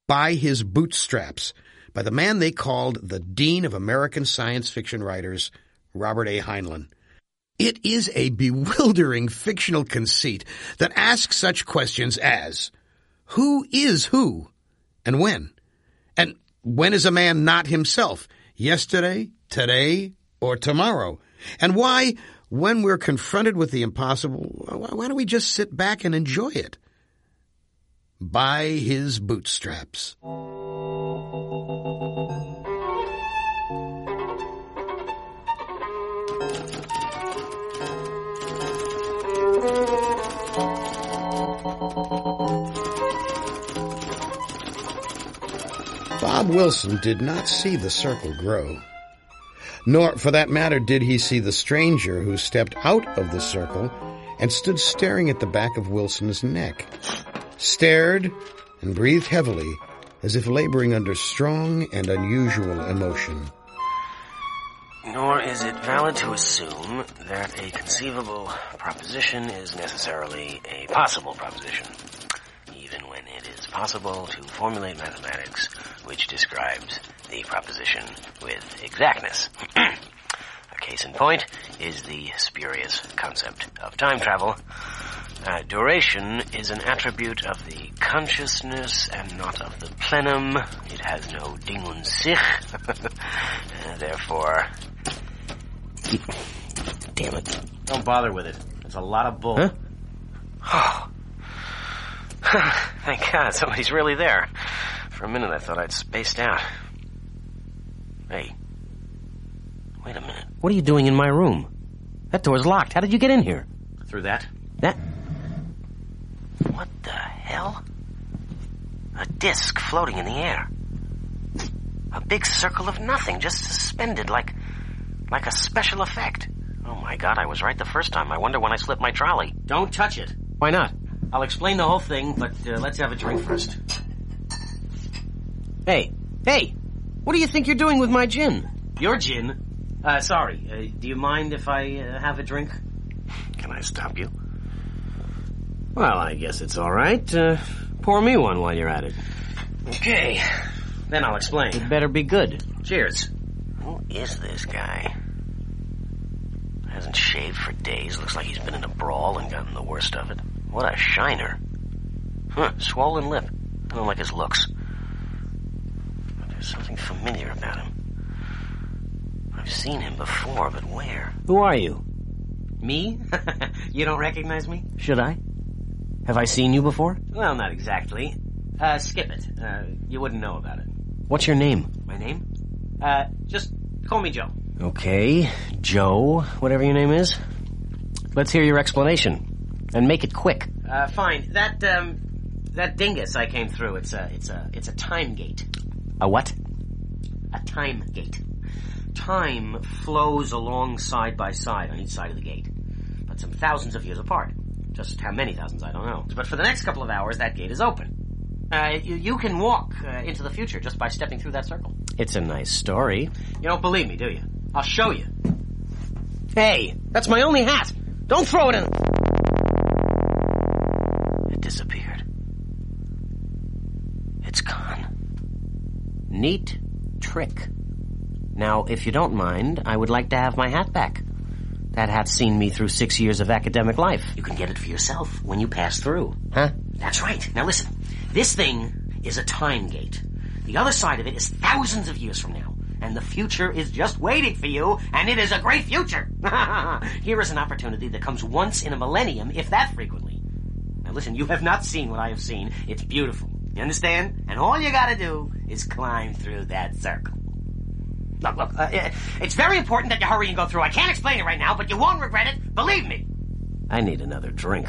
By His Bootstraps, by the man they called the Dean of American Science Fiction Writers, Robert A. Heinlein. It is a bewildering fictional conceit that asks such questions as, who is who, and when? And when is a man not himself? Yesterday, today, or tomorrow? And why, when we're confronted with the impossible, why don't we just sit back and enjoy it? By His Bootstraps. Bob Wilson did not see the circle grow. Nor, for that matter, did he see the stranger who stepped out of the circle and stood staring at the back of Wilson's neck. Stared and breathed heavily, as if laboring under strong and unusual emotion. Nor is it valid to assume that a conceivable proposition is necessarily a possible proposition, even when it is possible to formulate mathematics which describes the proposition with exactness. A case in point is the spurious concept of time travel. Duration is an attribute of the consciousness and not of the plenum. It has no Ding und sich. Therefore... Damn it. Don't bother with it. It's a lot of bull. Huh? Oh. Thank God, somebody's really there. For a minute I thought I'd spaced out. Hey. Wait a minute. What are you doing in my room? That door's locked. How did you get in here? Through that? That... What the hell? A disc floating in the air. A big circle of nothing, just suspended like a special effect. Oh my God, I was right the first time. I wonder when I slipped my trolley. Don't touch it. Why not? I'll explain the whole thing, but let's have a drink first. Hey, what do you think you're doing with my gin? Your gin? Sorry, do you mind if I have a drink? Can I stop you? Well, I guess it's all right. Pour me one while you're at it. Okay, then I'll explain. It better be good. Cheers. Who is this guy? Hasn't shaved for days. Looks like he's been in a brawl and gotten the worst of it. What a shiner. Swollen lip. I don't like his looks. But there's something familiar about him. I've seen him before, but where? Who are you? Me? You don't recognize me? Should I? Have I seen you before? Well, not exactly. Skip it. You wouldn't know about it. What's your name? My name? Just call me Joe. Okay, Joe, whatever your name is. Let's hear your explanation. And make it quick. Fine. That dingus I came through, it's a time gate. A what? A time gate. Time flows along side by side on each side of the gate, but some thousands of years apart. Just how many thousands, I don't know. But for the next couple of hours, that gate is open. You can walk into the future just by stepping through that circle. It's a nice story. You don't believe me, do you? I'll show you. Hey, that's my only hat. Don't throw it in. It disappeared. It's gone. Neat trick. Now, if you don't mind, I would like to have my hat back. That hat's seen me through 6 years of academic life. You can get it for yourself when you pass through. Huh? That's right. Now listen, this thing is a time gate. The other side of it is thousands of years from now. And the future is just waiting for you, and it is a great future. Here is an opportunity that comes once in a millennium, if that frequently. Now listen, you have not seen what I have seen. It's beautiful. You understand? And all you gotta do is climb through that circle. Look, it's very important that you hurry and go through. I can't explain it right now, but you won't regret it. Believe me. I need another drink.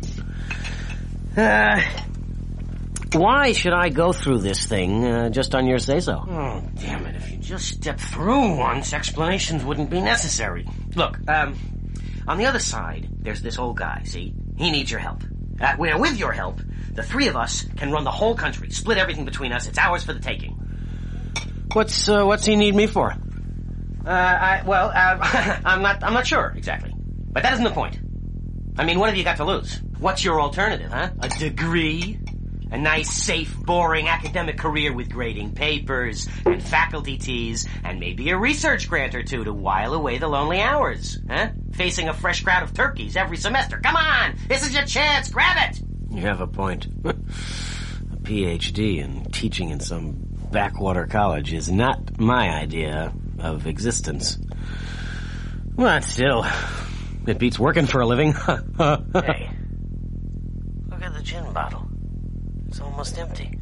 Why should I go through this thing just on your say-so? Oh, damn it. If you just step through once, explanations wouldn't be necessary. Look, on the other side, there's this old guy, see? He needs your help. With your help, the three of us can run the whole country, split everything between us. It's ours for the taking. What's he need me for? I'm not sure exactly. But that isn't the point. I mean, what have you got to lose? What's your alternative, huh? A degree? A nice, safe, boring academic career with grading papers and faculty teas and maybe a research grant or two to while away the lonely hours. Huh? Facing a fresh crowd of turkeys every semester. Come on! This is your chance! Grab it! You have a point. A PhD in teaching in some backwater college is not my idea of existence. But still, it beats working for a living. Hey, look at the gin bottle. It's almost empty.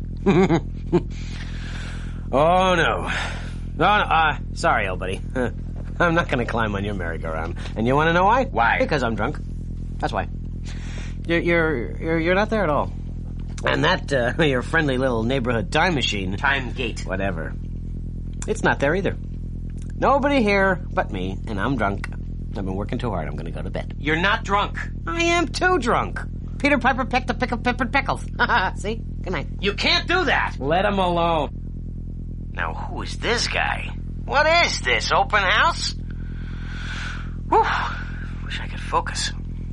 Oh, no. Sorry, old buddy. I'm not going to climb on your merry-go-round. And you want to know why? Why? Because I'm drunk. That's why. You're not there at all. And that, your friendly little neighborhood time machine... Time gate. Whatever. It's not there either. Nobody here but me, and I'm drunk. I've been working too hard. I'm going to go to bed. You're not drunk. I am too drunk. Peter Piper picked a pick of peppered pickles. See? Good night. You can't do that. Let him alone. Now, who is this guy? What is this, open house? Whew. Wish I could focus.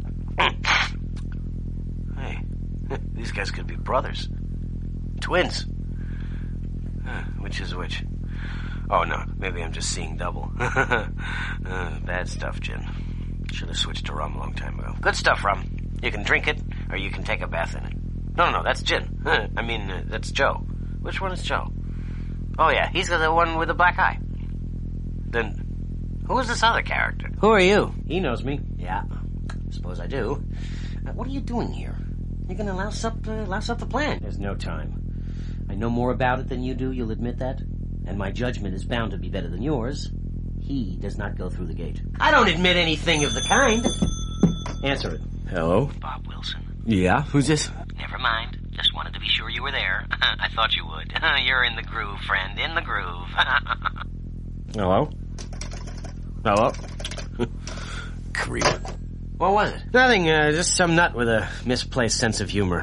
Hey, these guys could be brothers. Twins. Which is which? Oh, no, maybe I'm just seeing double. Bad stuff, gin. Should have switched to rum a long time ago. Good stuff, rum. You can drink it, or you can take a bath in it. No, that's gin. That's Joe. Which one is Joe? Oh, yeah, he's the one with the black eye. Then, who is this other character? Who are you? He knows me. Yeah, suppose I do. What are you doing here? You're gonna louse up the plan. There's no time. I know more about it than you do, you'll admit that? And my judgment is bound to be better than yours. He does not go through the gate. I don't admit anything of the kind. Answer it. Hello? Bob Wilson. Yeah? Who's this? Never mind. Just wanted to be sure you were there. I thought you would. You're in the groove, friend. In the groove. Hello? Hello? Creep. What was it? Nothing, just some nut with a misplaced sense of humor.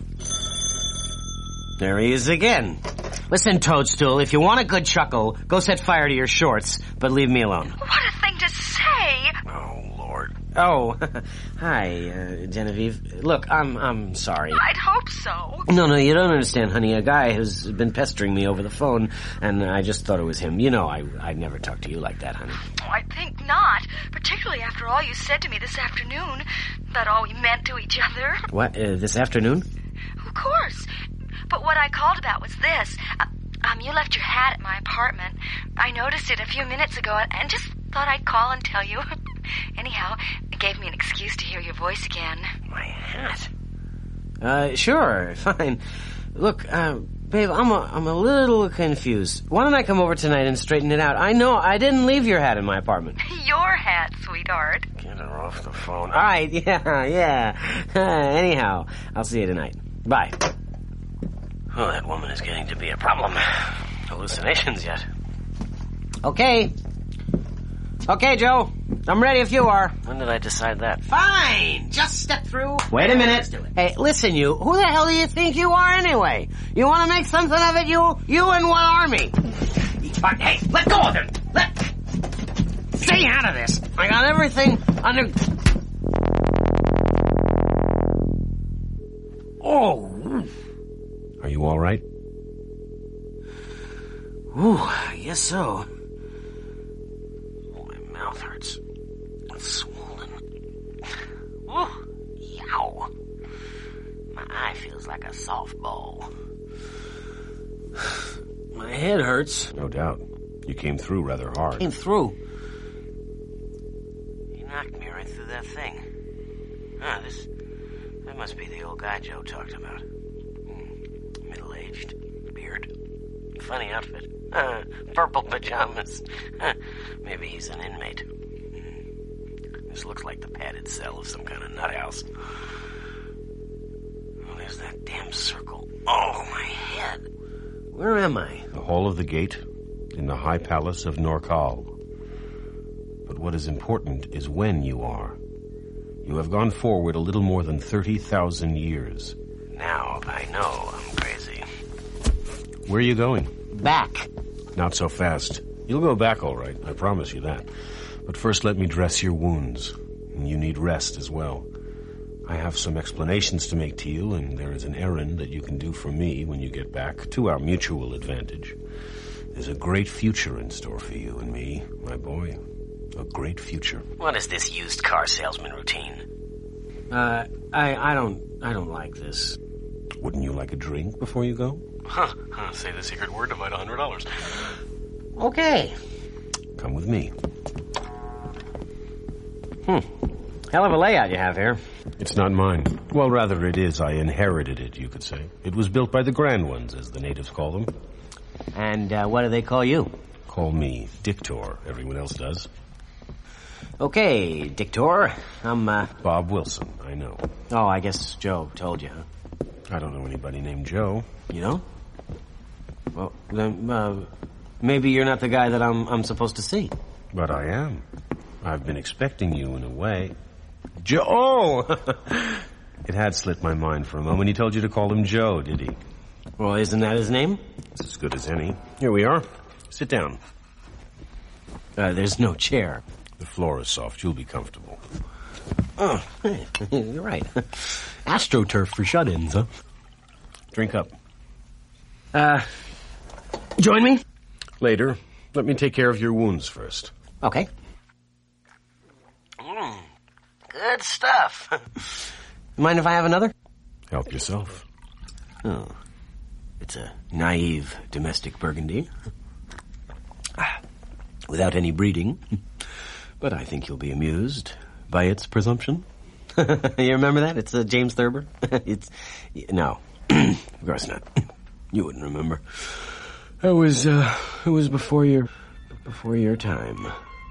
There he is again. Listen, Toadstool, if you want a good chuckle, go set fire to your shorts, but leave me alone. What a thing to say! Oh, Lord. Oh, hi, Genevieve. Look, I'm sorry. I'd hope so. No, you don't understand, honey. A guy has been pestering me over the phone, and I just thought it was him. You know, I'd never talk to you like that, honey. Oh, I think not, particularly after all you said to me this afternoon, about all we meant to each other. What, this afternoon? Of course. But what I called about was this. You left your hat at my apartment. I noticed it a few minutes ago and just thought I'd call and tell you. Anyhow, it gave me an excuse to hear your voice again. My hat. Sure, fine. Look, babe, I'm a little confused. Why don't I come over tonight and straighten it out? I know I didn't leave your hat in my apartment. Your hat, sweetheart. Get her off the phone. All right, yeah. Anyhow, I'll see you tonight. Bye. Oh, that woman is getting to be a problem. Hallucinations yet. Okay, Joe. I'm ready if you are. When did I decide that? Fine. Just step through. Wait a minute. Let's do it. Hey, listen, you. Who the hell do you think you are anyway? You want to make something of it, you and what army? Hey, let go of him! Stay out of this. I got everything under... Oh! Are you all right? Ooh, I guess so. Oh, my mouth hurts. It's swollen. Ooh, yow. My eye feels like a softball. My head hurts. No doubt. You came through rather hard. Came through. He knocked me right through that thing. That must be the old guy Joe talked about. Middle-aged, beard, funny outfit, purple pajamas. Maybe he's an inmate. This looks like the padded cell of some kind of nut house. Oh, there's that damn circle. Oh, my head. Where am I? The hall of the gate, in the high palace of Norcal. But what is important is when you are. You have gone forward a little more than 30,000 years. Now I know I'm crazy. Where are you going? Back. Not so fast. You'll go back all right, I promise you that. But first let me dress your wounds. And you need rest as well. I have some explanations to make to you, and there is an errand that you can do for me when you get back, to our mutual advantage. There's a great future in store for you and me, my boy. A great future. What is this used car salesman routine? I don't like this. Wouldn't you like a drink before you go? Say the secret word, divide $100. Okay. Come with me. Hell of a layout you have here. It's not mine. Well, rather it is. I inherited it, you could say. It was built by the Grand Ones, as the natives call them. And what do they call you? Call me Dictor. Everyone else does. Okay, Dictor. I'm, Bob Wilson, I know. Oh, I guess Joe told you, huh? I don't know anybody named Joe. You know? Well, then, maybe you're not the guy that I'm supposed to see. But I am. I've been expecting you in a way. Joe! It had slipped my mind for a moment. He told you to call him Joe, did he? Well, isn't that his name? It's as good as any. Here we are. Sit down. There's no chair. The floor is soft. You'll be comfortable. Oh, hey, you're right. AstroTurf for shut-ins, huh? Drink up. Join me? Later. Let me take care of your wounds first. Okay. Good stuff. Mind if I have another? Help yourself. Oh. It's a naive domestic Burgundy. Without any breeding. But I think you'll be amused by its presumption. You remember that? It's James Thurber. No, of course not. You wouldn't remember. It was before your time.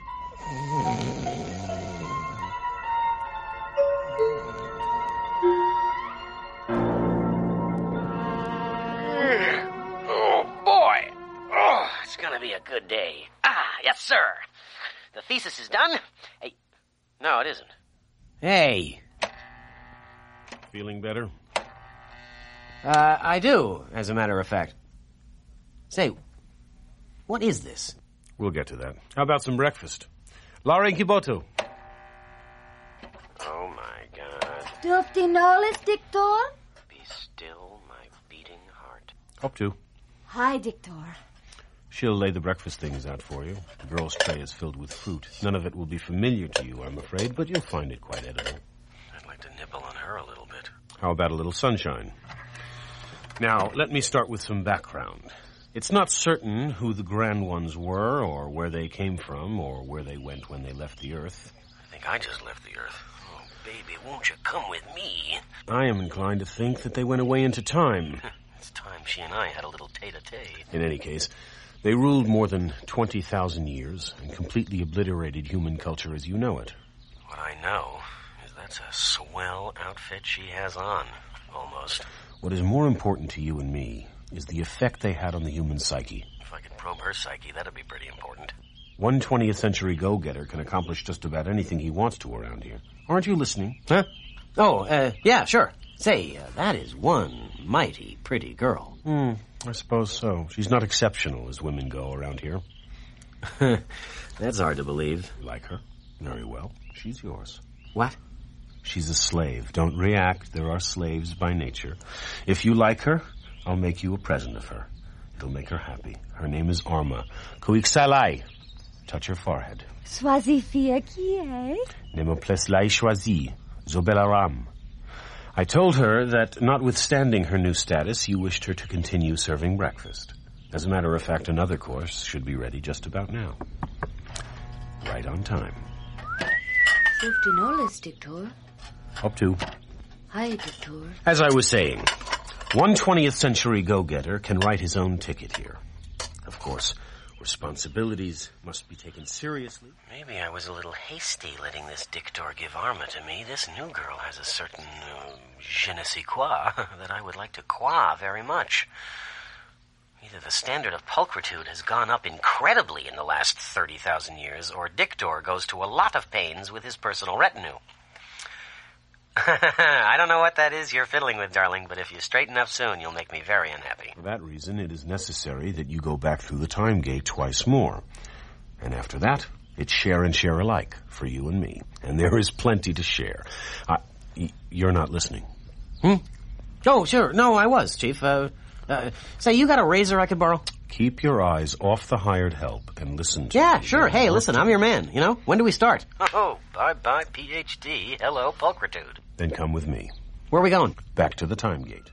Oh, boy. Oh, it's gonna be a good day. Yes, sir. The thesis is done. Hey, no, it isn't. Hey. Feeling better? I do, as a matter of fact. Say, what is this? We'll get to that. How about some breakfast? Laura Incuboto. Oh, my God. $12, Dictor? Be still, my beating heart. Up to. Hi, Dictor. She'll lay the breakfast things out for you. The girl's tray is filled with fruit. None of it will be familiar to you, I'm afraid, but you'll find it quite edible. I'd like to nibble on her a little bit. How about a little sunshine? Now, let me start with some background. It's not certain who the Grand Ones were, or where they came from, or where they went when they left the Earth. I think I just left the Earth. Oh, baby, won't you come with me? I am inclined to think that they went away into time. It's time she and I had a little tete-a-tete. In any case, they ruled more than 20,000 years and completely obliterated human culture as you know it. What I know is that's a swell outfit she has on, almost. What is more important to you and me is the effect they had on the human psyche. If I could probe her psyche, that'd be pretty important. One 20th century go-getter can accomplish just about anything he wants to around here. Aren't you listening? Huh? Oh, yeah, sure. Say, that is one mighty pretty girl. I suppose so. She's not exceptional as women go around here. That's hard to believe. You like her? Very well. She's yours. What? She's a slave. Don't react. There are slaves by nature. If you like her, I'll make you a present of her. It'll make her happy. Her name is Arma. Kuiksalai. Touch her forehead. Swazifia kie? Nemopleslai Shwazi. Zobelaram. I told her that, notwithstanding her new status, you wished her to continue serving breakfast. As a matter of fact, another course should be ready just about now. Right on time. $15, Dictor. Up to. Hi, Dictor. As I was saying, one 20th century go-getter can write his own ticket here. Of course, responsibilities must be taken seriously. Maybe I was a little hasty letting this Dictor give Arma to me. This new girl has a certain je ne sais quoi that I would like to qua very much. Either the standard of pulchritude has gone up incredibly in the last 30,000 years, or Dictor goes to a lot of pains with his personal retinue. I don't know what that is you're fiddling with, darling, but if you straighten up soon, you'll make me very unhappy. For that reason, it is necessary that you go back through the time gate twice more. And after that, it's share and share alike for you and me. And there is plenty to share. You're not listening. Oh, sure. No, I was, Chief. Say, you got a razor I could borrow? Keep your eyes off the hired help and listen to Yeah, me. sure. Hey, listen, I'm your man, you know? When do we start? Oh, bye-bye, PhD. Hello, pulchritude. Then come with me. Where are we going? Back to the time gate.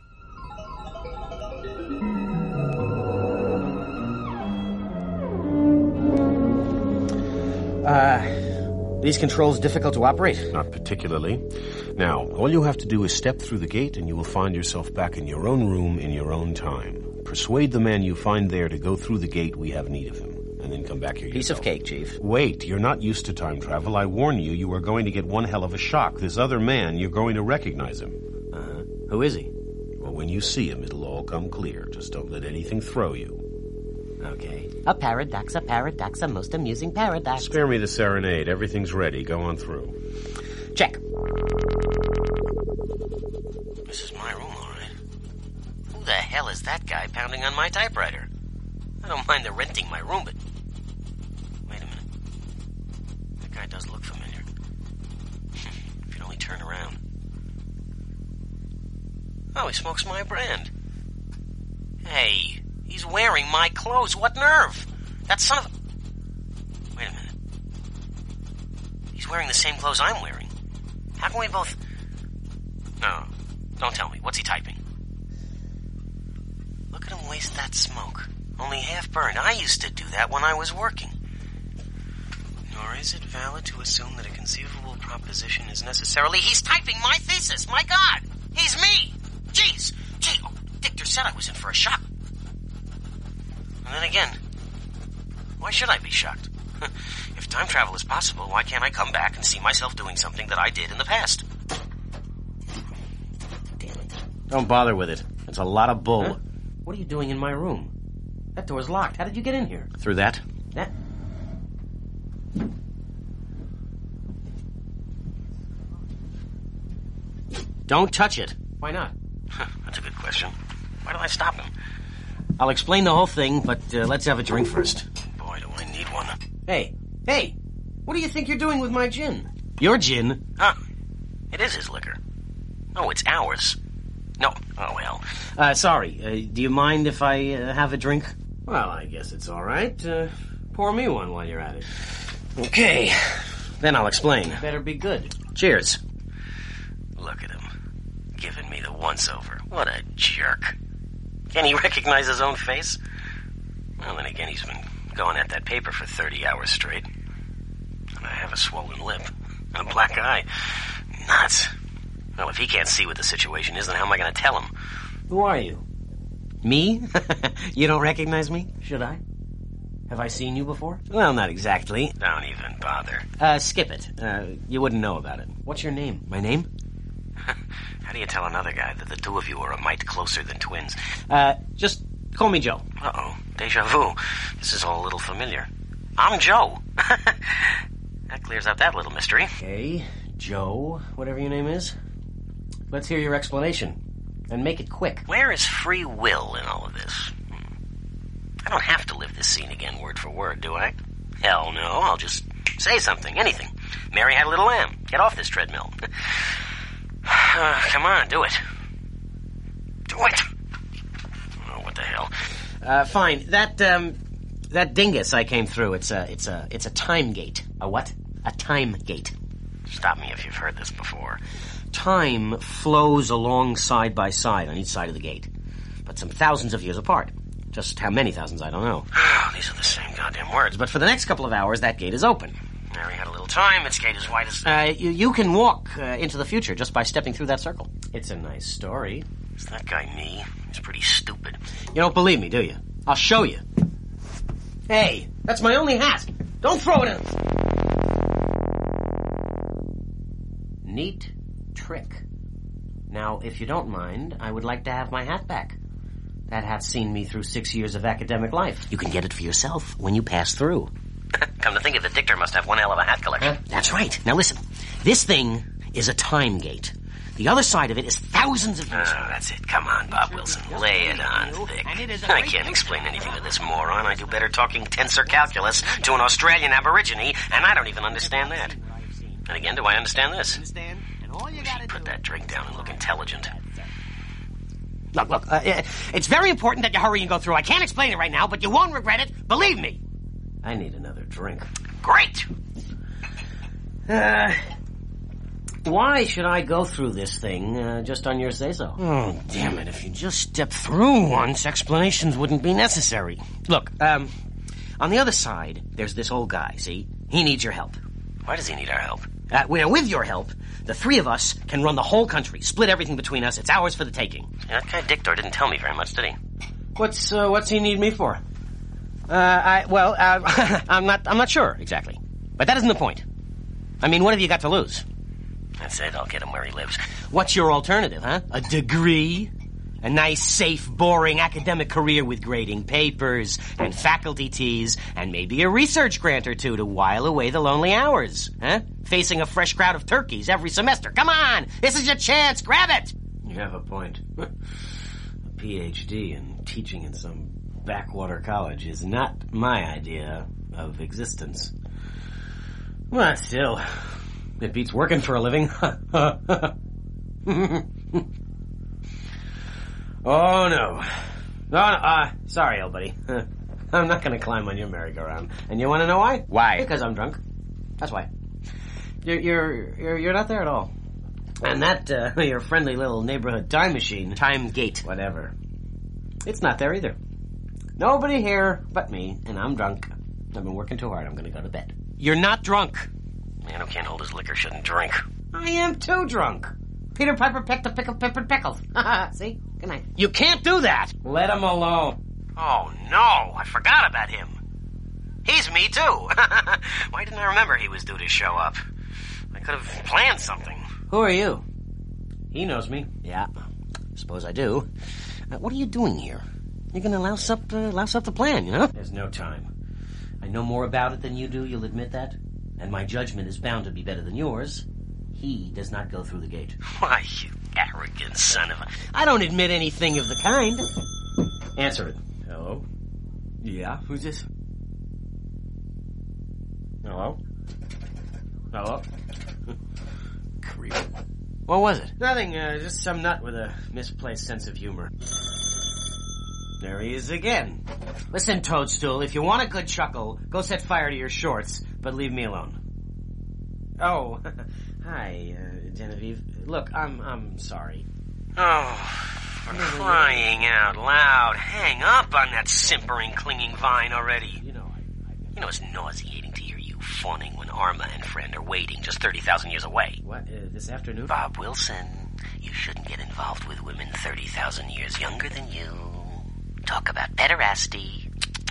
These controls difficult to operate? Not particularly. Now, all you have to do is step through the gate and you will find yourself back in your own room in your own time. Persuade the man you find there to go through the gate. We have need of him. And then come back here yourself. Piece of cake, Chief. Wait, you're not used to time travel. I warn you, you are going to get one hell of a shock. This other man, you're going to recognize him. Who is he? Well, when you see him, it'll all come clear. Just don't let anything throw you. Okay. A paradox, a most amusing paradox. Spare me the serenade. Everything's ready. Go on through. Check. This is my room, all right. Who the hell is that guy pounding on my typewriter? I don't mind the renting my room, but... Wait a minute. That guy does look familiar. If you'd only turn around. Oh, he smokes my brand. Hey, he's wearing my clothes. What nerve? That son of a... Wait a minute. He's wearing the same clothes I'm wearing. How can we both... No, don't tell me. What's he typing? Look at him waste that smoke. Only half burned. I used to do that when I was working. Nor is it valid to assume that a conceivable proposition is necessarily... He's typing my thesis! My God! He's me! Jeez! Gee, oh, Dichter said I was in for a shock. And then again, why should I be shocked? If time travel is possible, why can't I come back and see myself doing something that I did in the past? Damn it. Don't bother with it. It's a lot of bull. Huh? What are you doing in my room? That door's locked. How did you get in here? Through that? That... Don't touch it. Why not? That's a good question. Why do I stop him? I'll explain the whole thing, but let's have a drink first. Boy, do I need one. Hey, what do you think you're doing with my gin? Your gin? Huh. It is his liquor. Oh, it's ours. No. Oh, well. Sorry. Do you mind if I have a drink? Well, I guess it's all right. Pour me one while you're at it. Okay. Then I'll explain. Better be good. Cheers. Look at him. Giving me the once-over. What a jerk. Can he recognize his own face? Well, then again, he's been going at that paper for 30 hours straight. And I have a swollen lip. And a black eye. Nuts. Well, if he can't see what the situation is, then how am I going to tell him? Who are you? Me? You don't recognize me? Should I? Have I seen you before? Well, not exactly. Don't even bother. Skip it. You wouldn't know about it. What's your name? My name? How do you tell another guy that the two of you are a mite closer than twins? Just call me Joe. Uh-oh. Deja vu. This is all a little familiar. I'm Joe. That clears up that little mystery. Okay, Joe, whatever your name is. Let's hear your explanation. And make it quick. Where is free will in all of this? I don't have to live this scene again word for word, do I? Hell no. I'll just say something, anything. Mary had a little lamb. Get off this treadmill. Come on, do it. Do it. Oh, what the hell? Fine. That dingus I came through, it's a time gate. A what? A time gate. Stop me if you've heard this before. Time flows along side by side on each side of the gate, but some thousands of years apart. Just how many thousands, I don't know. These are the same goddamn words. But for the next couple of hours, that gate is open. Mary had a little time. Its gate is wide as... You can walk into the future just by stepping through that circle. It's a nice story. Is that guy me? He's pretty stupid. You don't believe me, do you? I'll show you. Hey, that's my only hat. Don't throw it in. Neat trick. Now, if you don't mind, I would like to have my hat back. That hat's seen me through 6 years of academic life. You can get it for yourself when you pass through. Come to think of it, Dichter must have one hell of a hat collection. That's right. Now listen, this thing is a time gate. The other side of it is thousands of years. Oh, that's it. Come on, Bob Wilson. Lay it on thick. I can't explain anything to this moron. I do better talking tensor calculus to an Australian aborigine, and I don't even understand that. And again, do I understand this? all you gotta Put that drink down and look intelligent. Look, it's very important that you hurry and go through. I can't explain it right now, but you won't regret it. Believe me. I need another drink. Great! Why should I go through this thing just on your say-so? Oh, damn it. If you just step through once, explanations wouldn't be necessary. Look, on the other side, there's this old guy, see? He needs your help. Why does he need our help? With your help, the three of us can run the whole country, split everything between us. It's ours for the taking. Yeah, that guy Dictor didn't tell me very much, did he? What's he need me for? I'm not sure exactly. But that isn't the point. I mean, what have you got to lose? That's it, I'll get him where he lives. What's your alternative, huh? A degree? A nice, safe, boring academic career with grading papers and faculty teas and maybe a research grant or two to while away the lonely hours, huh? Facing a fresh crowd of turkeys every semester. Come on! This is your chance! Grab it! You have a point. A PhD in teaching in some backwater college is not my idea of existence. Well, still, it beats working for a living. Oh, no. Sorry, old buddy. I'm not gonna climb on your merry-go-round. And you wanna know why? Why? Because I'm drunk. That's why. You're not there at all. And that, your friendly little neighborhood time machine, time gate, whatever, it's not there either. Nobody here but me, and I'm drunk. I've been working too hard. I'm gonna go to bed. You're not drunk. Man who can't hold his liquor shouldn't drink. I am too drunk. Peter Piper picked a pick of peppered pickles. See? Good night. You can't do that. Let him alone. Oh, no, I forgot about him. He's me, too. Why didn't I remember he was due to show up? I could have planned something. Who are you? He knows me. Yeah, suppose I do. What are you doing here? You're gonna louse up the plan, you know? There's no time. I know more about it than you do, you'll admit that. And my judgment is bound to be better than yours. He does not go through the gate. Why, you arrogant son of a... I don't admit anything of the kind. Answer it. Hello? Yeah, who's this? Hello? Hello? Creep. What was it? Nothing, just some nut with a misplaced sense of humor. There he is again. Listen, Toadstool, if you want a good chuckle, go set fire to your shorts, but leave me alone. Oh, hi, Genevieve. Look, I'm sorry. Oh, for crying out loud. Hang up on that simpering, clinging vine already. You know it's nauseating to hear you fawning when Arma and friend are waiting just 30,000 years away. What, this afternoon? Bob Wilson, you shouldn't get involved with women 30,000 years younger than you. Talk about pederasty.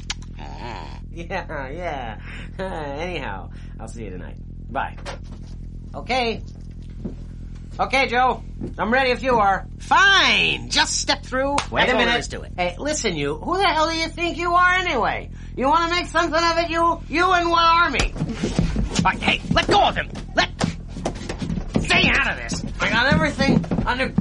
Yeah. Anyhow, I'll see you tonight. Bye. Okay, Joe. I'm ready if you are. Fine. Just step through. Wait a minute. Do it. Hey, listen, you. Who the hell do you think you are anyway? You want to make something of it, you and what army? Right, hey, let go of him. Stay out of this. I got everything under...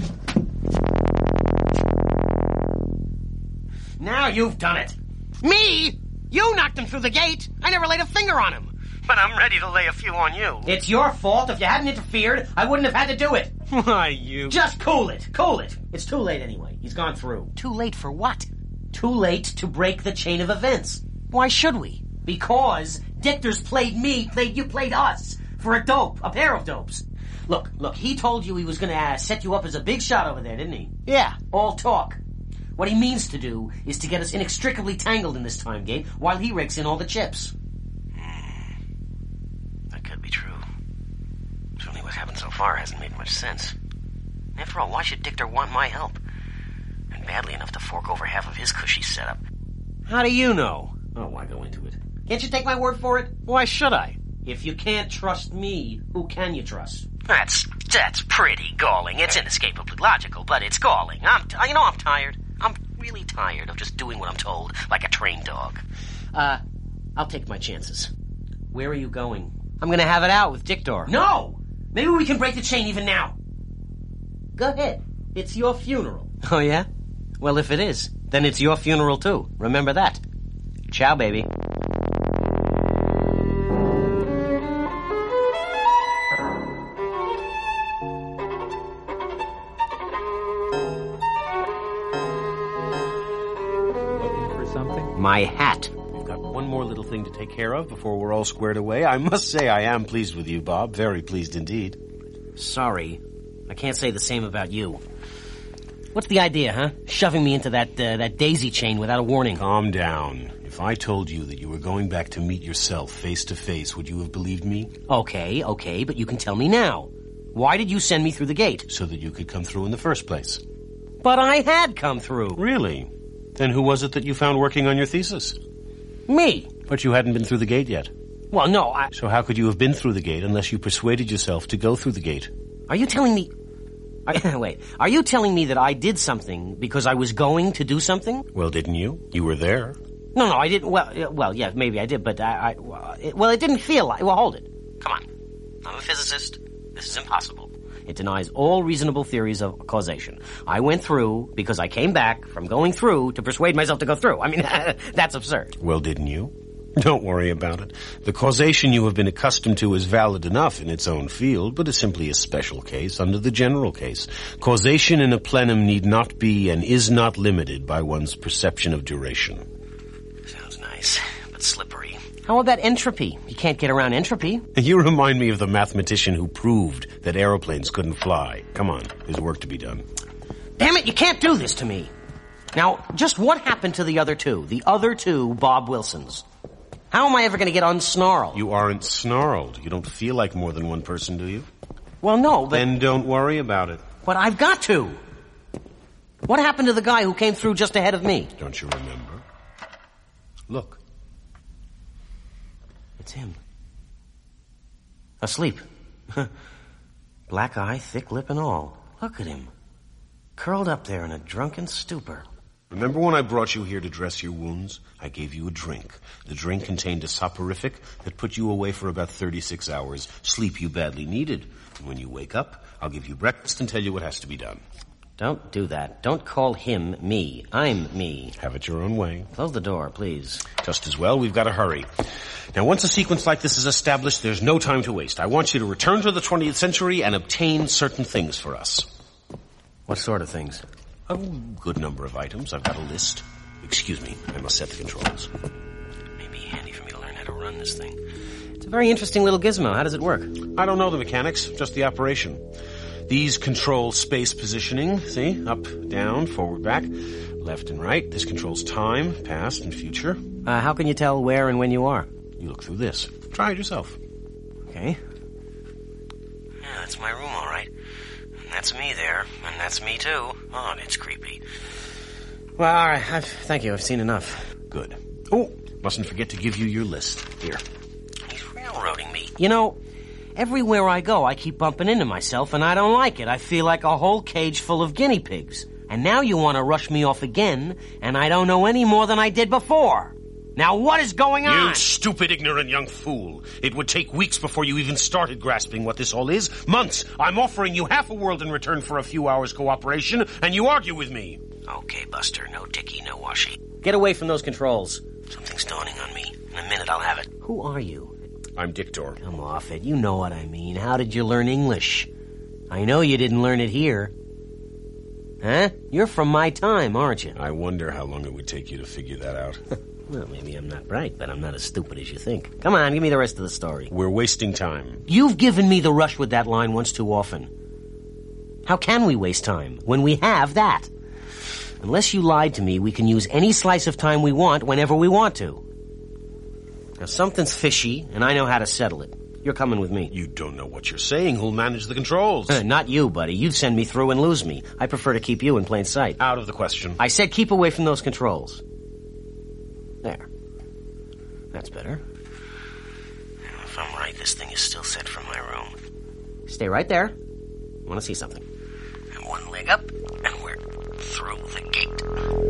Now you've done it. Me? You knocked him through the gate. I never laid a finger on him. But I'm ready to lay a few on you. It's your fault. If you hadn't interfered, I wouldn't have had to do it. Why, you... Just cool it. It's too late anyway. He's gone through. Too late for what? Too late to break the chain of events. Why should we? Because Dictor's played me, played you, played us. For a pair of dopes. Look, he told you he was gonna set you up as a big shot over there, didn't he? Yeah. All talk. What he means to do is to get us inextricably tangled in this time gate while he rakes in all the chips. That could be true. Certainly what's happened so far hasn't made much sense. After all, why should Dictor want my help? And badly enough to fork over half of his cushy setup. How do you know? Oh, why go into it? Can't you take my word for it? Why should I? If you can't trust me, who can you trust? That's pretty galling. It's inescapably logical, but it's galling. I'm tired. I'm really tired of just doing what I'm told, like a trained dog. I'll take my chances. Where are you going? I'm gonna have it out with Dictor. No! Maybe we can break the chain even now. Go ahead. It's your funeral. Oh, yeah? Well, if it is, then it's your funeral, too. Remember that. Ciao, baby. my hat. We've got one more little thing to take care of before we're all squared away. I must say I am pleased with you, Bob. Very pleased indeed. Sorry. I can't say the same about you. What's the idea, huh? Shoving me into that daisy chain without a warning. Calm down. If I told you that you were going back to meet yourself face to face, would you have believed me? Okay, but you can tell me now. Why did you send me through the gate? So that you could come through in the first place. But I had come through. Really? Then who was it that you found working on your thesis? Me. But you hadn't been through the gate yet. Well, no, So how could you have been through the gate unless you persuaded yourself to go through the gate? Are you telling me... Wait, are you telling me that I did something because I was going to do something? Well, didn't you? You were there. No, I didn't. Well, yeah, maybe I did, but it didn't feel like... Well, hold it. Come on. I'm a physicist. This is impossible. It denies all reasonable theories of causation. I went through because I came back from going through to persuade myself to go through. I mean, that's absurd. Well, didn't you? Don't worry about it. The causation you have been accustomed to is valid enough in its own field, but is simply a special case under the general case. Causation in a plenum need not be and is not limited by one's perception of duration. Sounds nice, but slippery. How about entropy? You can't get around entropy. You remind me of the mathematician who proved that aeroplanes couldn't fly. Come on, there's work to be done. Damn it, you can't do this to me. Now, just what happened to the other two? The other two Bob Wilsons. How am I ever going to get unsnarled? You aren't snarled. You don't feel like more than one person, do you? Well, no, but... Then don't worry about it. But I've got to. What happened to the guy who came through just ahead of me? Don't you remember? Look. It's him. Asleep. Black eye, thick lip and all. Look at him. Curled up there in a drunken stupor. Remember when I brought you here to dress your wounds? I gave you a drink. The drink contained a soporific that put you away for about 36 hours, sleep you badly needed. And when you wake up, I'll give you breakfast and tell you what has to be done. Don't do that. Don't call him me. I'm me. Have it your own way. Close the door, please. Just as well, we've got to hurry. Now, once a sequence like this is established, there's no time to waste. I want you to return to the 20th century and obtain certain things for us. What sort of things? A good number of items. I've got a list. Excuse me, I must set the controls. Maybe handy for me to learn how to run this thing. It's a very interesting little gizmo. How does it work? I don't know the mechanics, just the operation. These control space positioning, see? Up, down, forward, back, left and right. This controls time, past and future. How can you tell where and when you are? You look through this. Try it yourself. Okay. Yeah, that's my room, all right. And that's me there, and that's me too. Oh, and it's creepy. Well, all right. Thank you. I've seen enough. Good. Oh, mustn't forget to give you your list. Here. He's railroading me. You know, everywhere I go, I keep bumping into myself, and I don't like it. I feel like a whole cage full of guinea pigs. And now you want to rush me off again, and I don't know any more than I did before. Now what is going on? You stupid, ignorant young fool. It would take weeks before you even started grasping what this all is. Months. I'm offering you half a world in return for a few hours cooperation, and you argue with me. Okay, Buster. No dicky, no washy. Get away from those controls. Something's dawning on me. In a minute, I'll have it. Who are you? I'm Dictor. Come off it. You know what I mean. How did you learn English? I know you didn't learn it here. Huh? You're from my time, aren't you? I wonder how long it would take you to figure that out. Well, maybe I'm not bright, but I'm not as stupid as you think. Come on, give me the rest of the story. We're wasting time. You've given me the rush with that line once too often. How can we waste time when we have that? Unless you lied to me, we can use any slice of time we want whenever we want to. Now, something's fishy, and I know how to settle it. You're coming with me. You don't know what you're saying. Who'll manage the controls? Not you, buddy. You'd send me through and lose me. I prefer to keep you in plain sight. Out of the question. I said keep away from those controls. There. That's better. If I'm right, this thing is still set from my room. Stay right there. I want to see something. And one leg up, and we're through the gate.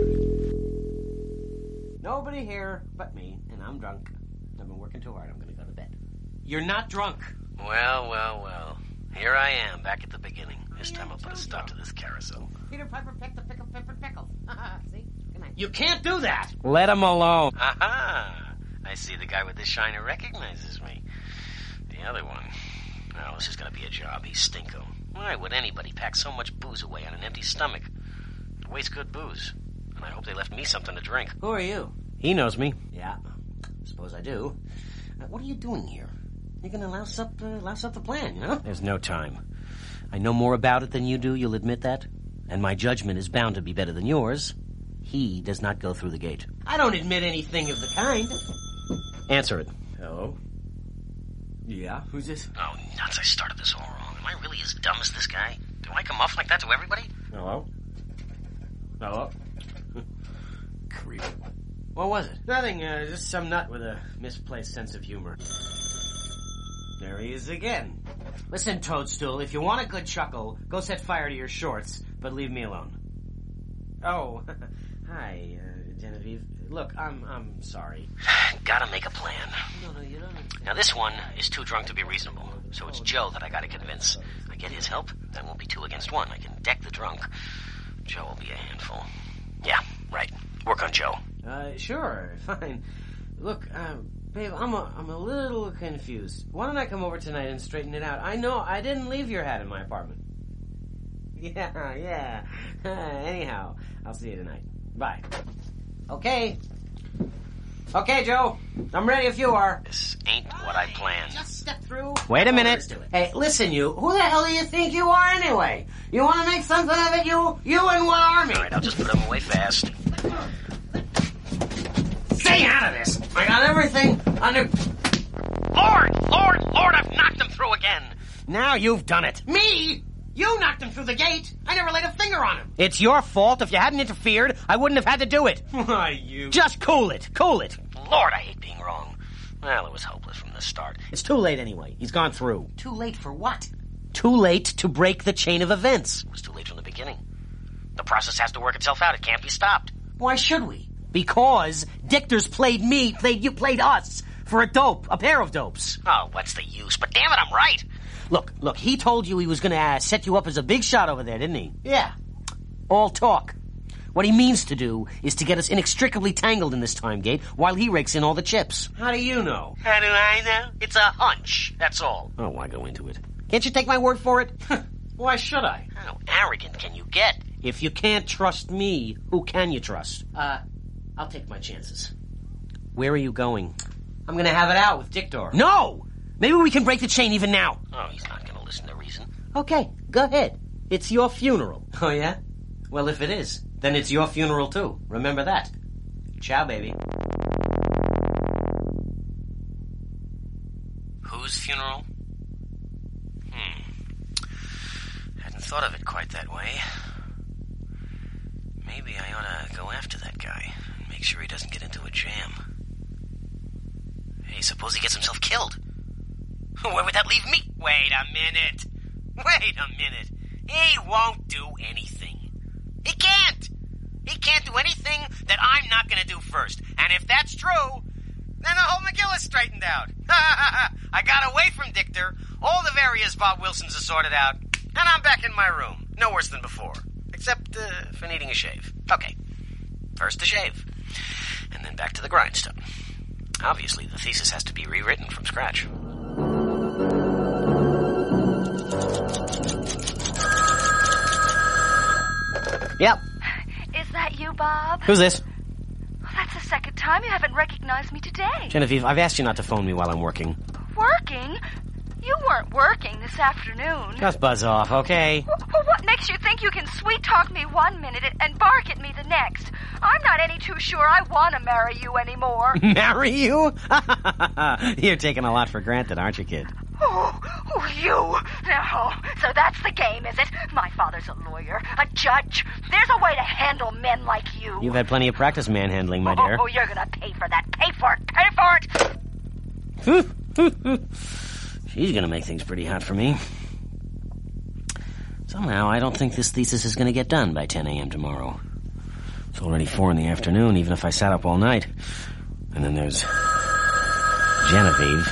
Nobody here but me, and I'm drunk. I've been working too hard. I'm going to go to bed. You're not drunk. Well. Here I am, back at the beginning. This time I'll put a stop to this carousel. Peter Piper picked a pickle, pepper, pickle. See? Good night. You can't do that. Let him alone. Aha! I see the guy with the shiner recognizes me. The other one... Oh, this is going to be a job. He's stinko. Why would anybody pack so much booze away on an empty stomach? It wastes good booze. And I hope they left me something to drink. Who are you? He knows me. Yeah, suppose I do. What are you doing here? You're gonna louse up the plan, you know? There's no time. I know more about it than you do, you'll admit that? And my judgment is bound to be better than yours. He does not go through the gate. I don't admit anything of the kind. Answer it. Hello? Yeah, who's this? Oh, nuts, I started this all wrong. Am I really as dumb as this guy? Do I come off like that to everybody? Hello? Hello? Creep. What was it? Nothing, just some nut with a misplaced sense of humor. There he is again. Listen, Toadstool, if you want a good chuckle, go set fire to your shorts, but leave me alone. Oh, hi, Genevieve. Look, I'm sorry. Gotta make a plan. No, you don't. Now, this one is too drunk to be reasonable, so it's Joe that I gotta convince. I get his help, then we'll be 2 against 1. I can deck the drunk. Joe will be a handful. Yeah, right. Work on Joe. Sure, fine. Look, babe, I'm a little confused. Why don't I come over tonight and straighten it out? I know I didn't leave your hat in my apartment. Yeah. Anyhow, I'll see you tonight. Bye. Okay, Joe. I'm ready if you are. This ain't what I planned. Just step through. Wait a minute. Hey, listen, you. Who the hell do you think you are anyway? You want to make something of it, you and what army? All right, I'll just put him away fast. Stay out of this. I got everything under... Lord, I've knocked him through again. Now you've done it. Me? You knocked him through the gate. I never laid a finger on him. It's your fault. If you hadn't interfered, I wouldn't have had to do it. Why, you... Just cool it. Lord, I hate being wrong. Well, it was hopeless from the start. It's too late anyway. He's gone through. Too late for what? Too late to break the chain of events. It was too late from the beginning. The process has to work itself out. It can't be stopped. Why should we? Because Dictor's played us for a pair of dopes. Oh, what's the use? But damn it, I'm right. Look, he told you he was gonna set you up as a big shot over there, didn't he? Yeah. All talk. What he means to do is to get us inextricably tangled in this time gate while he rakes in all the chips. How do you know? How do I know? It's a hunch, that's all. Oh, why go into it? Can't you take my word for it? Why should I? How arrogant can you get? If you can't trust me, who can you trust? I'll take my chances. Where are you going? I'm gonna have it out with Dictor. No! Maybe we can break the chain even now. Oh, he's not gonna listen to reason. Okay, go ahead. It's your funeral. Oh, yeah? Well, if it is, then it's your funeral too. Remember that. Ciao, baby. Whose funeral? Hadn't thought of it quite that way. Maybe I ought to go after that guy and make sure he doesn't get into a jam. Hey, suppose he gets himself killed. Where would that leave me? Wait a minute. He won't do anything. He can't. He can't do anything that I'm not going to do first. And if that's true, then the whole McGill is straightened out. I got away from Dictor. All the various Bob Wilsons are sorted out. And I'm back in my room. No worse than before. Except for needing a shave. Okay. First a shave. And then back to the grindstone. Obviously, the thesis has to be rewritten from scratch. Yep. Is that you, Bob? Who's this? Well, that's the second time you haven't recognized me today. Genevieve, I've asked you not to phone me while I'm working. Working? You weren't working this afternoon. Just buzz off, okay? Well, what makes you think you can sweet-talk me one minute and bark at me the next? I'm not any too sure I want to marry you anymore. Marry you? You're taking a lot for granted, aren't you, kid? Oh, you. Oh, so that's the game, is it? My father's a lawyer, a judge. There's a way to handle men like you. You've had plenty of practice manhandling, my dear. Oh, you're gonna pay for that. Pay for it. Pay for it. She's gonna make things pretty hot for me. Somehow, I don't think this thesis is gonna get done by 10 a.m. tomorrow. It's already 4 in the afternoon, even if I sat up all night. And then there's Genevieve.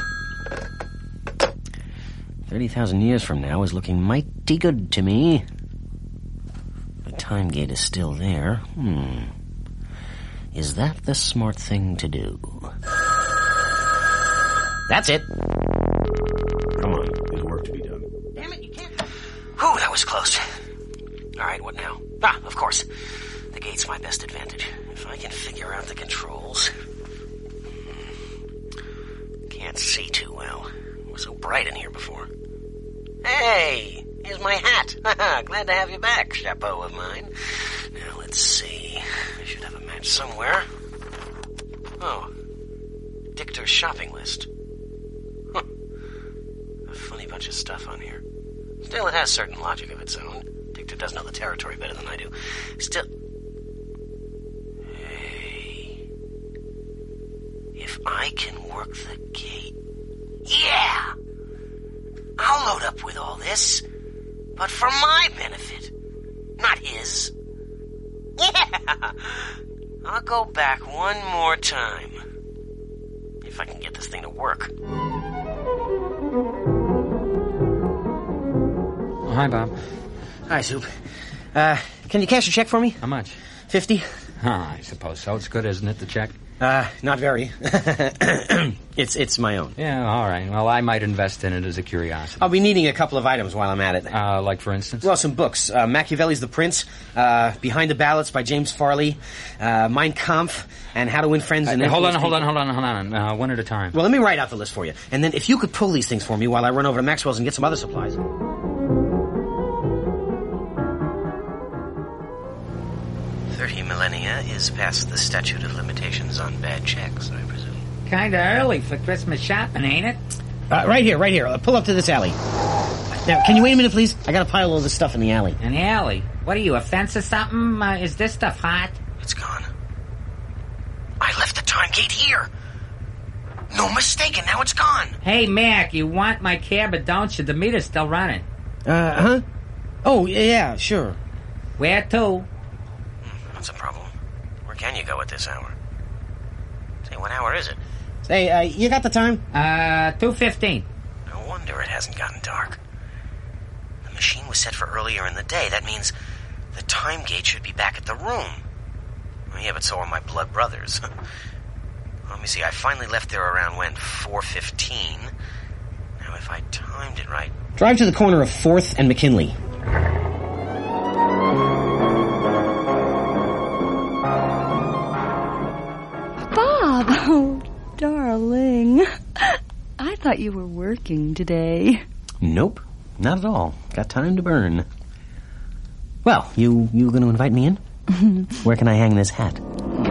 30,000 years from now is looking mighty good to me. The time gate is still there. Is that the smart thing to do? That's it. Come on, there's work to be done. Damn it, you can't... Whew, that was close. All right, what now? Of course. The gate's my best advantage. If I can figure out the controls... Can't see too well. It was so bright in here before. Hey! Here's my hat. Glad to have you back, chapeau of mine. Now, let's see. I should have a match somewhere. Oh. Dictor's shopping list. Huh. A funny bunch of stuff on here. Still, it has certain logic of its own. Dictor does know the territory better than I do. Still... Hey... If I can work the gate... Yeah! I'll load up with all this. But for my benefit. Not his. Yeah! I'll go back one more time. If I can get this thing to work. Oh, hi, Bob. Hi, Soup. Can you cash a check for me? How much? 50? I suppose so. It's good, isn't it, the check? Not very. It's my own. Yeah, all right. Well, I might invest in it as a curiosity. I'll be needing a couple of items while I'm at it. Like, for instance? Well, some books. Machiavelli's The Prince, Behind the Ballots by James Farley, Mein Kampf, and How to Win Friends and Hold Influence on. People. One at a time. Well, let me write out the list for you. And then if you could pull these things for me while I run over to Maxwell's and get some other supplies. 30 millennia is past the statute of limitations on bad checks, I presume. Kinda early for Christmas shopping, ain't it? Right here. Pull up to this alley. Now, can you wait a minute, please? I got a pile of this stuff in the alley. In the alley? What are you, a fence or something? Is this stuff hot? It's gone. I left the time gate here. No mistaken, now it's gone. Hey, Mac, you want my cab or don't you? The meter's still running. Huh? Oh, yeah, sure. Where to? That's a problem. Where can you go at this hour? Say, what hour is it? Hey, you got the time? 2:15. No wonder it hasn't gotten dark. The machine was set for earlier in the day. That means the time gate should be back at the room. Well, yeah, but so are my blood brothers. Let me see, I finally left there around, 4:15. Now, if I timed it right... Drive to the corner of 4th and McKinley. Bob! Oh, darling. I thought you were working today. Nope, not at all. Got time to burn. Well, you going to invite me in? Where can I hang this hat?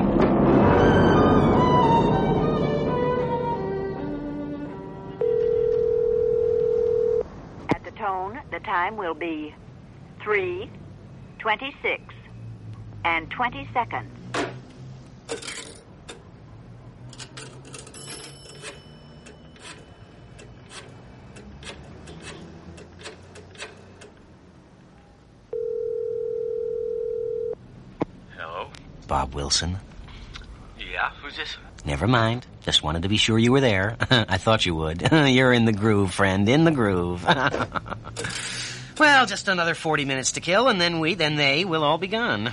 At the tone, the time will be 3:26 and 20 seconds. Hello? Bob Wilson. Yeah, who's this? Never mind. Just wanted to be sure you were there. I thought you would. You're in the groove, friend. In the groove. Well, just another 40 minutes to kill, and then they will all be gone.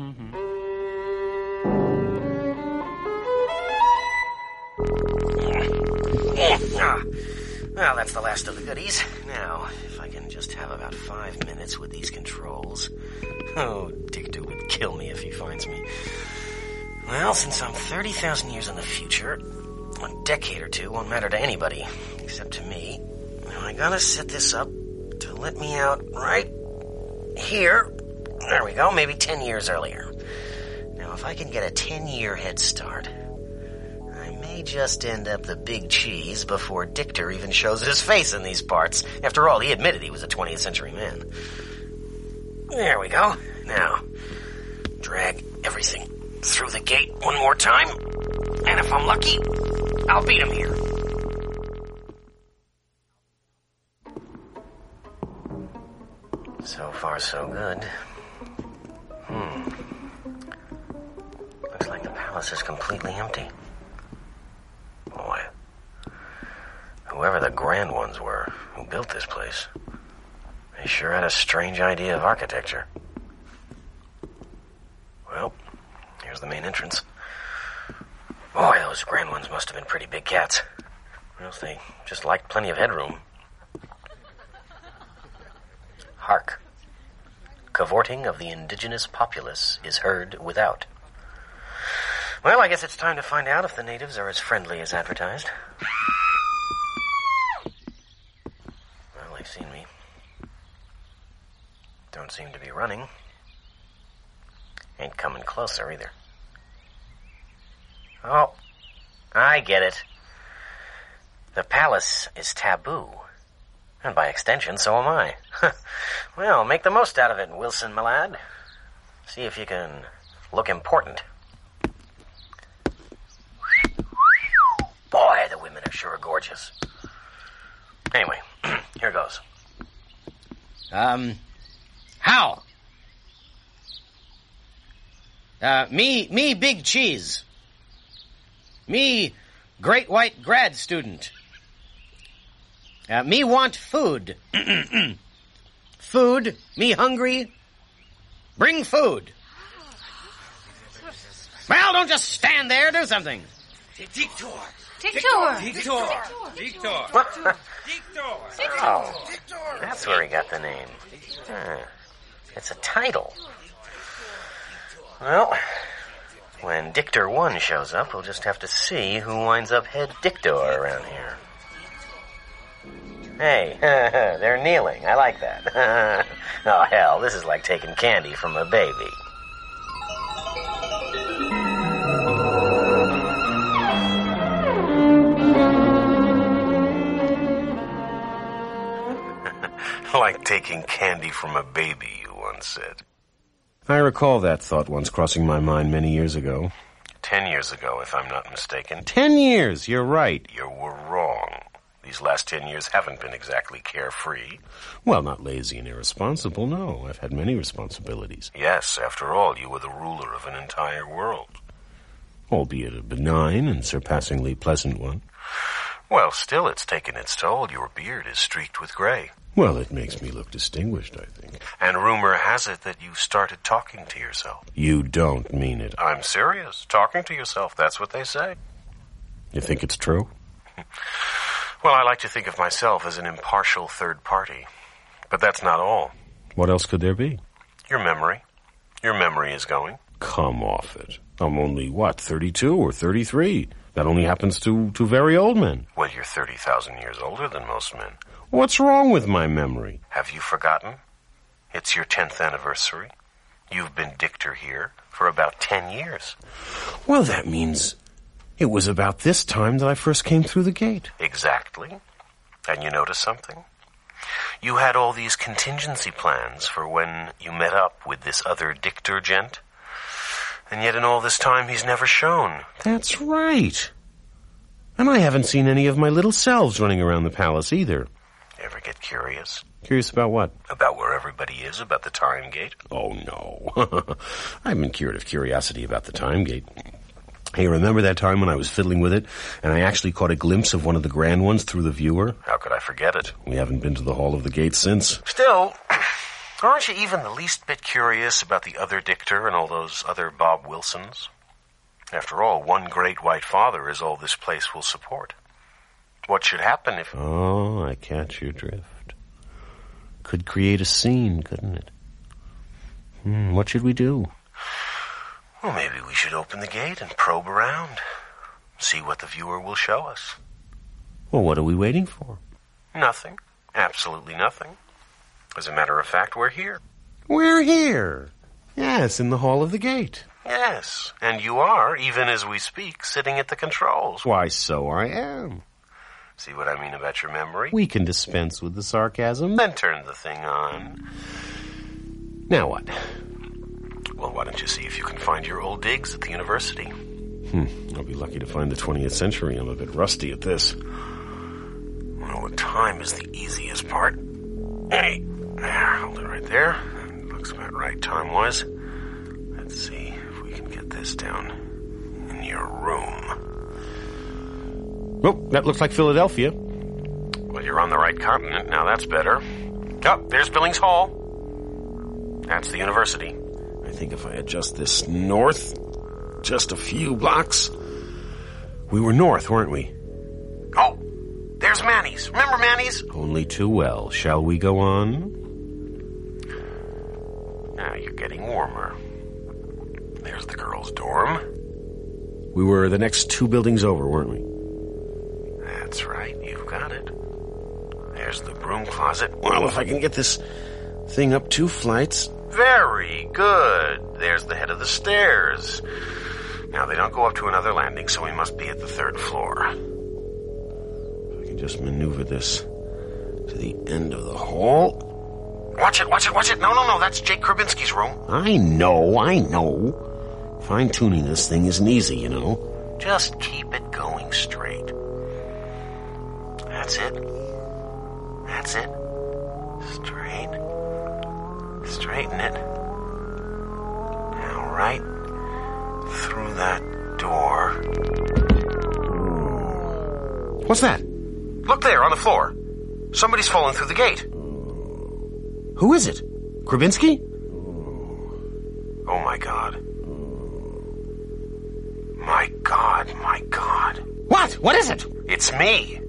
Well, that's the last of the goodies. Now, if I can just have about 5 minutes with these controls. Oh, Dictor would kill me if he finds me. Well, since I'm 30,000 years in the future, a decade or two won't matter to anybody, except to me. Now, I gotta set this up to let me out right here. There we go, maybe 10 years earlier. Now, if I can get a 10-year head start, I may just end up the big cheese before Dictor even shows his face in these parts. After all, he admitted he was a 20th century man. There we go. Now, drag everything through the gate one more time, and if I'm lucky, I'll beat him here. So far, so good. Looks like the palace is completely empty. Boy, whoever the grand ones were who built this place, they sure had a strange idea of architecture. Well, here's the main entrance. Boy, those grand ones must have been pretty big cats. Or else they just liked plenty of headroom. Hark. Cavorting of the indigenous populace is heard without. Well, I guess it's time to find out if the natives are as friendly as advertised. Well, they've seen me. Don't seem to be running. Ain't coming closer either. Oh, I get it. The palace is taboo. And by extension, so am I. Well, make the most out of it, Wilson, my lad. See if you can look important. Boy, the women are sure gorgeous. Anyway, here goes. How? Me big cheese. Me great white grad student. Me want food. Food. Me hungry. Bring food. Well, don't just stand there. Do something. Dictor. Oh, that's where he got the name. It's a title. Well, when Dictor 1 shows up, we'll just have to see who winds up head Dictor around here. Hey, they're kneeling. I like that. Oh, hell, this is like taking candy from a baby. Like taking candy from a baby, you once said. I recall that thought once crossing my mind many years ago. 10 years ago, if I'm not mistaken. 10 years, you're right. You were wrong. These last 10 years haven't been exactly carefree. Well, not lazy and irresponsible, no. I've had many responsibilities. Yes, after all, you were the ruler of an entire world. Albeit a benign and surpassingly pleasant one. Well, still, it's taken its toll. Your beard is streaked with gray. Well, it makes me look distinguished, I think. And rumor has it that you've started talking to yourself. You don't mean it. I'm serious. Talking to yourself, that's what they say. You think it's true? Well, I like to think of myself as an impartial third party. But that's not all. What else could there be? Your memory. Your memory is going. Come off it. I'm only, 32 or 33? That only happens to very old men. Well, you're 30,000 years older than most men. What's wrong with my memory? Have you forgotten? It's your 10th anniversary. You've been Dictor here for about 10 years. Well, that means it was about this time that I first came through the gate. Exactly. And you notice something? You had all these contingency plans for when you met up with this other Dictor gent. And yet in all this time, he's never shown. That's right. And I haven't seen any of my little selves running around the palace either. Ever get curious? Curious about what? About where everybody is, about the time gate? Oh, no. I've been cured of curiosity about the time gate. Hey, remember that time when I was fiddling with it, and I actually caught a glimpse of one of the grand ones through the viewer? How could I forget it? We haven't been to the Hall of the Gate since. Still, aren't you even the least bit curious about the other Dictor and all those other Bob Wilsons? After all, one great white father is all this place will support. What should happen if... Oh, I catch your drift. Could create a scene, couldn't it? What should we do? Well, maybe we should open the gate and probe around. See what the viewer will show us. Well, what are we waiting for? Nothing. Absolutely nothing. As a matter of fact, we're here. We're here. Yes, in the Hall of the Gate. Yes, and you are, even as we speak, sitting at the controls. Why, so I am. See what I mean about your memory? We can dispense with the sarcasm. Then turn the thing on. Now what? Well, why don't you see if you can find your old digs at the university? I'll be lucky to find the 20th century. I'm a bit rusty at this. Well, the time is the easiest part. Hey, there, hold it right there. Looks about right time-wise. Let's see if we can get this down in your room. Oh, that looks like Philadelphia. Well, you're on the right continent. Now that's better. Oh, there's Billings Hall. That's the university. I think if I adjust this north just a few blocks... We were north, weren't we? Oh, there's Manny's. Remember Manny's? Only too well. Shall we go on? Now you're getting warmer. There's the girls' dorm. We were the next 2 buildings over, weren't we? That's right, you've got it. There's the broom closet. Well, if I can get this thing up 2 flights. Very good. There's the head of the stairs. Now, they don't go up to another landing, so we must be at the 3rd floor. If I can just maneuver this to the end of the hall. Watch it. No, that's Jake Krabinsky's room. I know. Fine-tuning this thing isn't easy, you know. Just keep it going straight. That's it. Straight. Straighten it. Now, right through that door. What's that? Look there, on the floor. Somebody's fallen through the gate. Who is it? Krabinsky? Oh, my God. My God. What is it? It's me.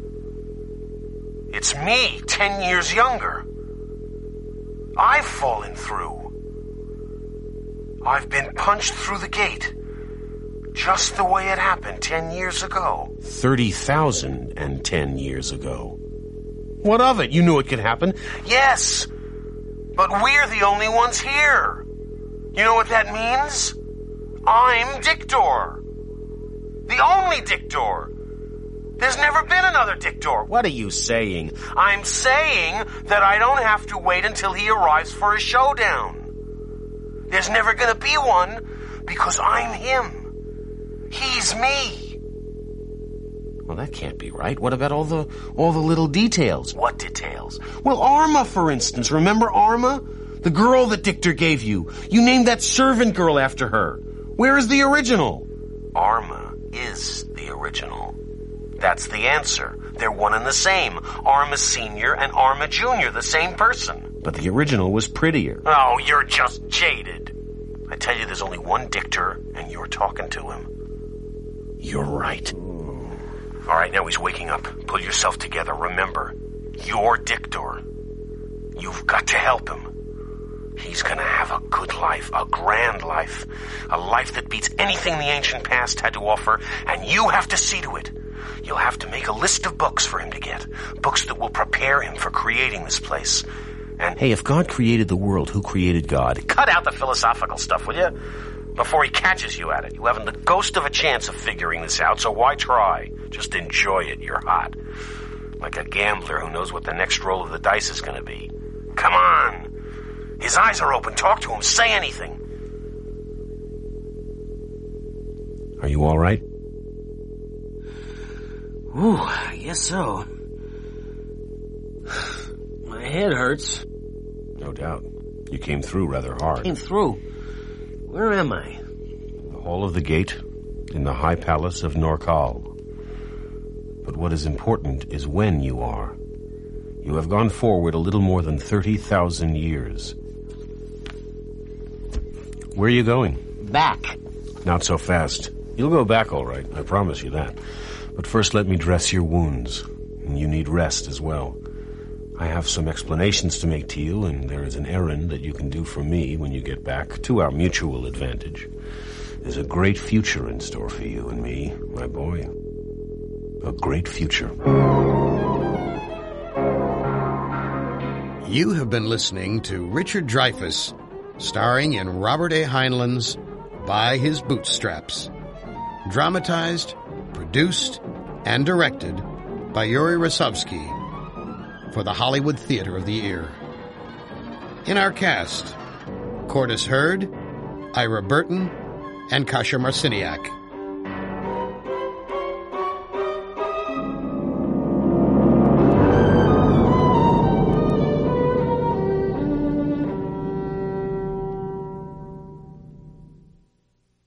It's me, 10 years younger. I've fallen through. I've been punched through the gate. Just the way it happened 10 years ago. 30,010 years ago. What of it? You knew it could happen. Yes, but we're the only ones here. You know what that means? I'm Dictor. The only Dictor. There's never been another Dictor. What are you saying? I'm saying that I don't have to wait until he arrives for a showdown. There's never gonna be one because I'm him. He's me. Well, that can't be right. What about all the little details? What details? Well, Arma, for instance. Remember Arma? The girl that Dictor gave you. You named that servant girl after her. Where is the original? Arma is the original. That's the answer. They're one and the same. Arma Sr. and Arma Jr., the same person. But the original was prettier. Oh, you're just jaded. I tell you, there's only one Dictor, and you're talking to him. You're right. All right, now he's waking up. Pull yourself together. Remember, you're Dictor. You've got to help him. He's gonna have a good life, a grand life, a life that beats anything the ancient past had to offer, and you have to see to it. You'll have to make a list of books for him to get, books that will prepare him for creating this place. And hey, if God created the world, who created God? Cut out the philosophical stuff, will you? Before he catches you at it. You haven't the ghost of a chance of figuring this out, so why try? Just enjoy it. You're hot. Like a gambler who knows what the next roll of the dice is going to be. Come on. His eyes are open. Talk to him. Say anything. Are you all right? Ooh, I guess so. My head hurts. No doubt. You came through rather hard. Came through? Where am I? The hall of the gate, in the high palace of Norkal. But what is important is when you are. You have gone forward a little more than 30,000 years. Where are you going? Back. Not so fast. You'll go back all right, I promise you that. But first let me dress your wounds. And you need rest as well. I have some explanations to make to you, and there is an errand that you can do for me when you get back, to our mutual advantage. There's a great future in store for you and me, my boy. A great future. You have been listening to Richard Dreyfuss, starring in Robert A. Heinlein's By His Bootstraps. Dramatized, produced, and directed by Yuri Rasovsky for the Hollywood Theater of the Ear. In our cast, Cordis Hurd, Ira Burton, and Kasia Marciniak.